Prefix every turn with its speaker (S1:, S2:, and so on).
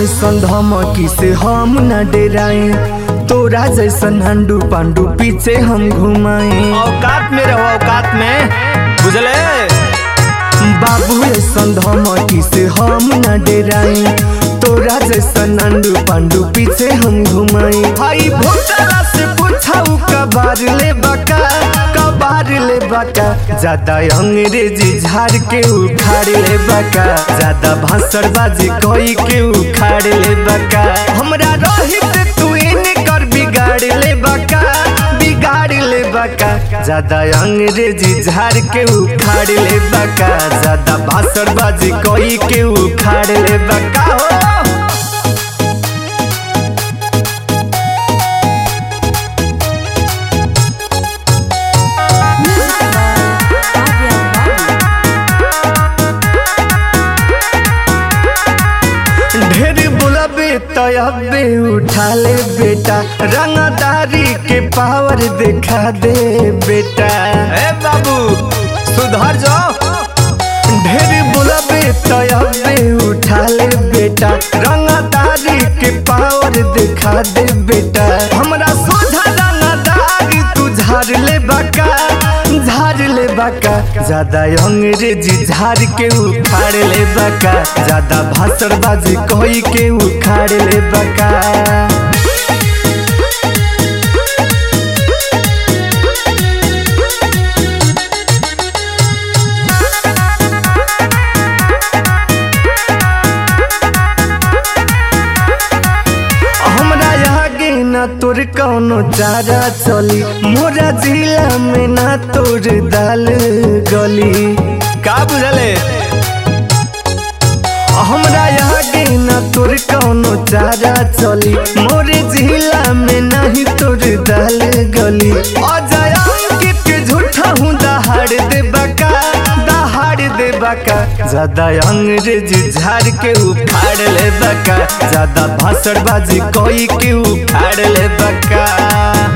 S1: ऐसन धमकी से हम न डराए, तोरा जैसन हंडू पांडू पीछे हम घुमाए।
S2: औकात में रहो, औकात में, बुझले।
S1: बाबू ऐसन धमकी से हम न डराए, तोरा जैसन हंडू पांडू पीछे हम घुमाए। भाई भोटरा से पूछाऊ कबार ले बका, कबार ले बका, ज्यादा अंग्रेजी झाड़ के उखाड़ ले बका, ज्यादा भाषणबाजी कोई के उखाड़ ले बका। हमरा रहित तू इने कर बिगाड़ ले बका, बिगाड़ ले बका, ज्यादा अंग्रेजी झाड़ के उखाड़ ले बका, ज्यादा भाषणबाजी कोई के उखाड़ ले बका हो। ढेर बुलाबे तयबे उठा ले बेटा, रंगदारी के पावर दिखा दे बेटा।
S2: ए बाबू सुधर जाओ।
S1: ढेर बुलाबे तयबे उठा ले बेटा, रंगदारी के पावर दिखा दे बेटा। हमरा सोझा रंगदारी तू झाड़ ले बका, झाड़ ले बका, ज्यादा अंग्रेजी झाड़ के उखाड़ ले बका, ज्यादा भाषणबाजी कोई के उखाड़ ले बका। तोर कौनो चारा चली, मोरा जिला में ना तोर दाल गली।
S2: का बुझले।
S1: हमरा आगे ना तोर कौनो चारा चली, मोरे जिला में नहीं तोर दाल गली। अजय अंकित के झूठा हूँ दहाड़ दे बका, दहाड़ दे बका, ज्यादा अंग्रेजी झाड़ के उखाड़ ले बका, ज्यादा भाषणबाजी कोई के उखाड़ ले बका।